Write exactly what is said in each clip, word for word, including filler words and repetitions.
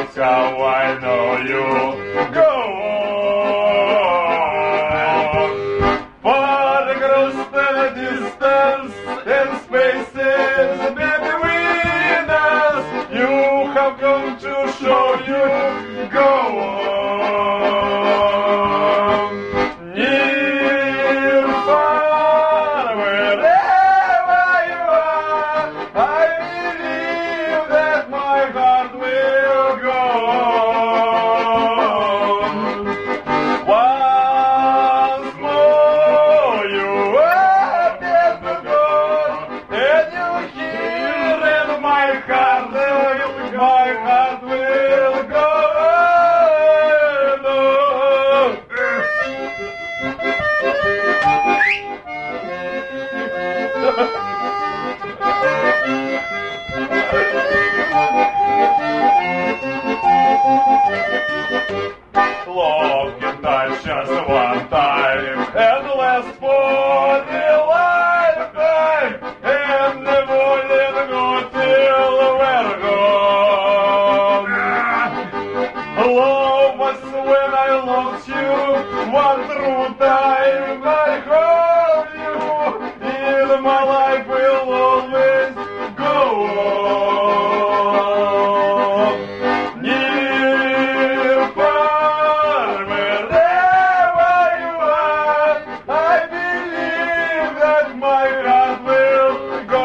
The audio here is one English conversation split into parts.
That's how I know you. Go on. Far across the distance and spaces between us, you have come to show you. Go on. Near, far, wherever you are, I believe that my heart will go on. Once more you appear to God, and you hear in my heart, my heart will go Love can touch just one time and last for the lifetime, and never let go till we're gone. Love was when I lost you, one true time I hold you, in my life will always go on. Near, far, wherever you are, I believe that my heart will go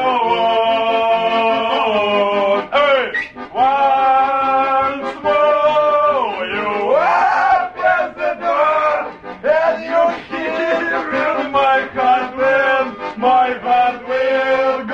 on. Hey! Once more you open the door, and you hear in my heart when my heart will go